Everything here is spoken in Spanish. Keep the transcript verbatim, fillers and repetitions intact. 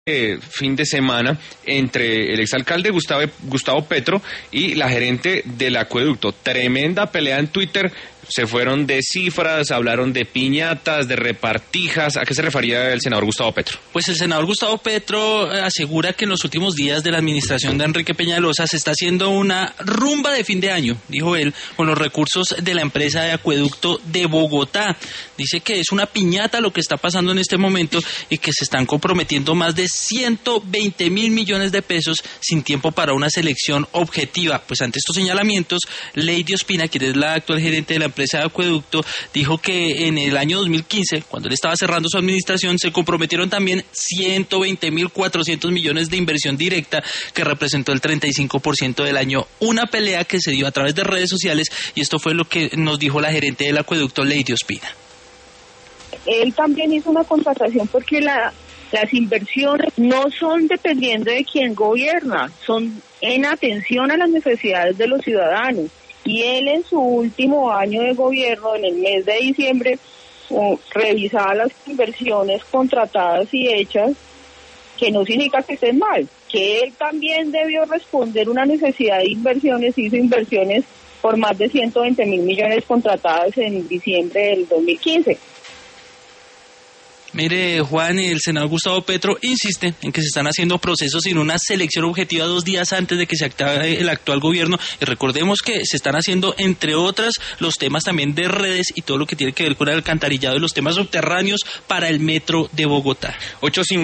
Eh, fin de semana entre el exalcalde Gustavo, Gustavo Petro y la gerente del acueducto. Tremenda pelea en Twitter, se fueron de cifras, hablaron de piñatas, de repartijas. ¿A qué se refería el senador Gustavo Petro? Pues el senador Gustavo Petro asegura que en los últimos días de la administración de Enrique Peñalosa se está haciendo una rumba de fin de año, dijo él, con los recursos de la empresa de acueducto de Bogotá. Dice que es una piñata lo que está pasando en este momento y que se están comprometiendo más de ciento veinte mil millones de pesos sin tiempo para una selección objetiva. Pues ante estos señalamientos, Lady Ospina, quien es la actual gerente de la empresa de acueducto, dijo que en el año dos mil quince, cuando él estaba cerrando su administración, se comprometieron también ciento veinte mil cuatrocientos millones de inversión directa, que representó el treinta y cinco por ciento del año. Una pelea que se dio a través de redes sociales, y esto fue lo que nos dijo la gerente del acueducto, Lady Ospina. Él también hizo una contratación porque la, las inversiones no son dependiendo de quién gobierna, son en atención a las necesidades de los ciudadanos. Y él en su último año de gobierno, en el mes de diciembre, uh, revisaba las inversiones contratadas y hechas, que no significa que estén mal, que él también debió responder una necesidad de inversiones, hizo inversiones por más de ciento veinte mil millones contratadas en diciembre del dos mil quince. Mire, Juan, el senador Gustavo Petro insiste en que se están haciendo procesos sin una selección objetiva dos días antes de que se acabe el actual gobierno. Y recordemos que se están haciendo, entre otras, los temas también de redes y todo lo que tiene que ver con el alcantarillado y los temas subterráneos para el metro de Bogotá. ocho